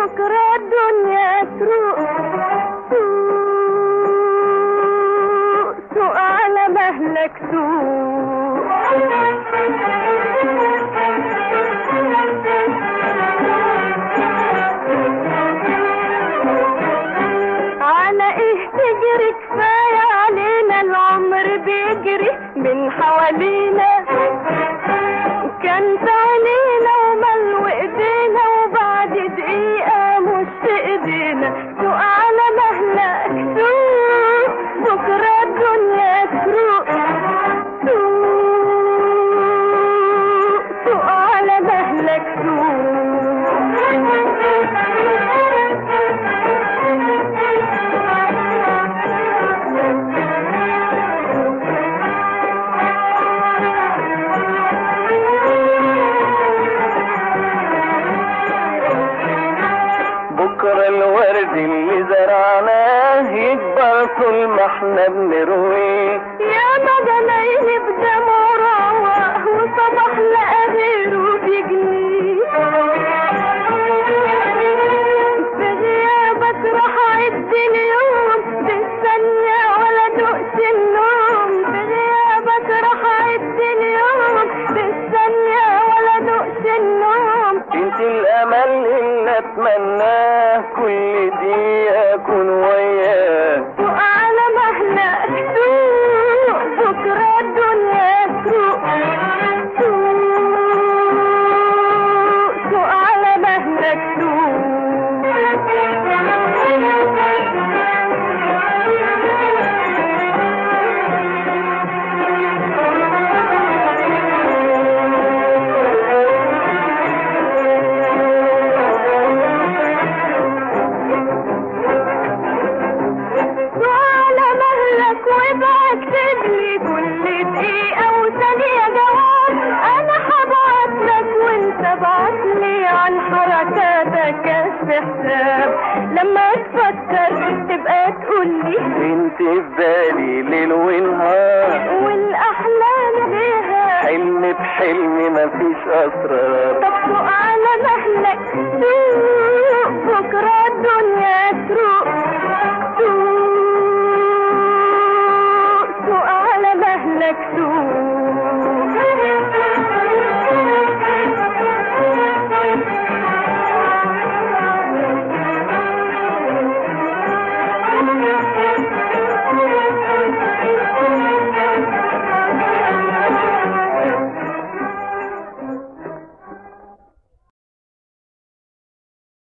بكرة الدنيا تروق، سوق على مهلك سوق. على ايه تجري؟ كفاية علينا العمر بيجري من حوالينا، كان علينا وملو ايدينا وبعد دقيقة مش في ايدينا. سوق على مهلك سوق، بكرة الدنيا تروق، سوق على مهلك سوق. بكرة الورد اللي زرعناه يكبر طول ما احنا بنرويه، يا مجنين بدمه روح وصبح لقى غيره بيجنيه. في غيابك راح عد اليوم بالثانية ولا دقت النوم، في غيابك راح عد اليوم بالثانية ولا دقت النوم. انت الامل اللي اتمناه كل دقيقة اكون وياه. سوق على مهلك سوق، بكرة الدنيا تروق، سوق على مهلك سوق. واكتب لي كل دقيقة وثانية جواب، أنا هبعت لك وأنت بعت لي عن حركاتك كشف حساب. لما تفكر تبقى تقول لي انت في بالي ليل ونهار، والأحلام ليها حلم بحلم مفيش أسرار. طب سوق على مهلك سوق، بكرة الدنيا تروق،